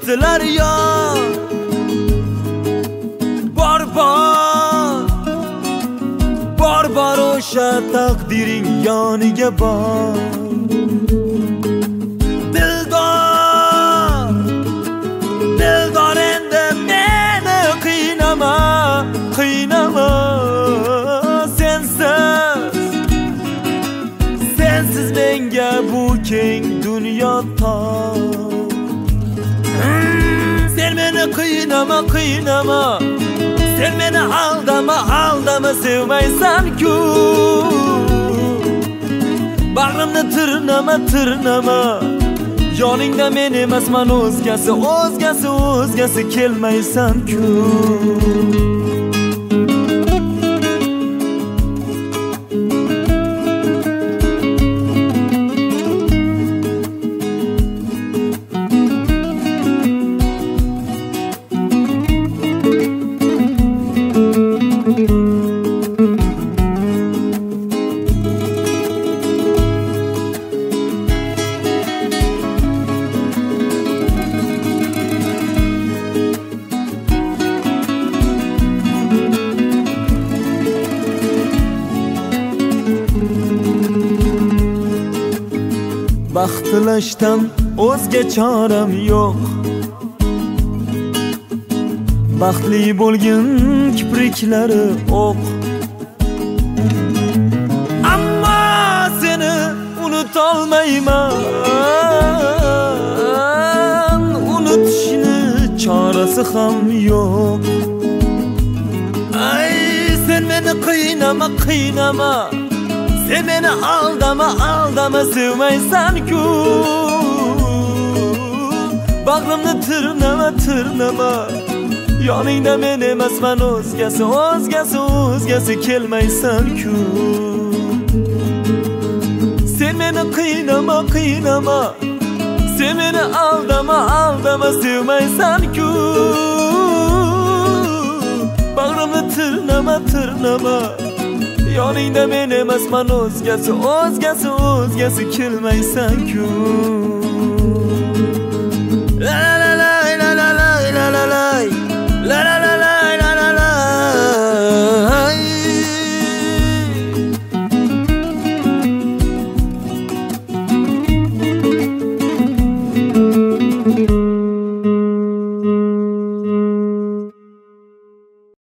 aytdilar yo bor o'sha taqdiring yoniga bor. Dildor endi meni qiynama sensiz menga bu keng dunyo tor. Sen meni qiynama sen meni aldama sevmaysan-ku. Bag'rimni tirnama yoningda men emasman o'zgasi kelmaysan-ku. Baxt tilashdan o'zga choram yo'q. Baxtli bo'lgin kipriklari o'q. Ammo seni unutolmayman. Unutishni chorasi ham yo'q. Ay sen meni qiynama sen meni aldama sevmaysan-ku. Bag'rimni tirnama yoningda men emasman o'zgasi kelmaysan-ku. Sen meni qiynama sen meni aldama sevmaysan-ku. Bag'rimni tirnama yoningda men emasman o'zgasi kelmaysan-ku.